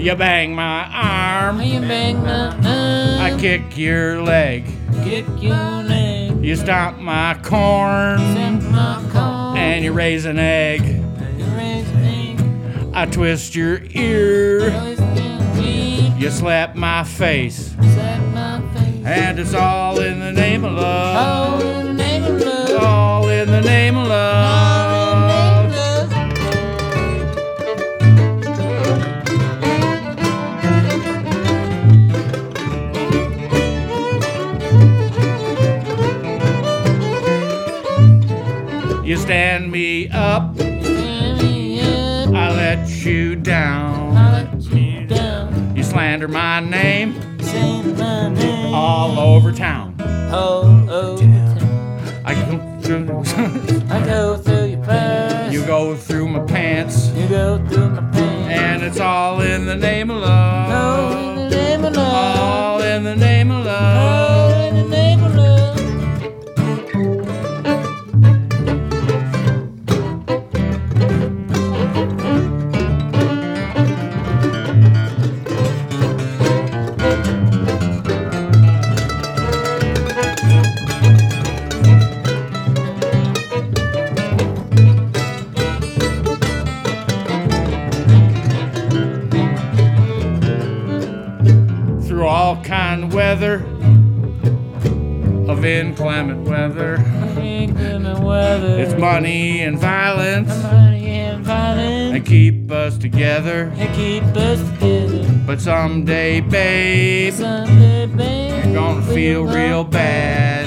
You bang my arm, You bang my arm. I kick your leg. Kick your leg. You stomp my corn, Stamp my corn. and you raise an egg. You raise an egg. I twist your ear, Twist your feet. you slap my face, Slap my face. and it's all in the name of All love. in the name of love. All in the name of All love. in the name of love. You stand me up, Stand me up. I let you down. I let you down. You slander my name Say my name. all over town. All over town. I go through, I go through your purse. you go through my pants, You go through my pants. and it's all in the name of All love. in the name of love. All in the name of All love. in the name of love. Through all kind of weather, of inclement weather, Inclement weather. it's money and violence Money and violence. that keep us together. They keep us together. But someday, babe, Someday, baby, you're gonna feel real bad.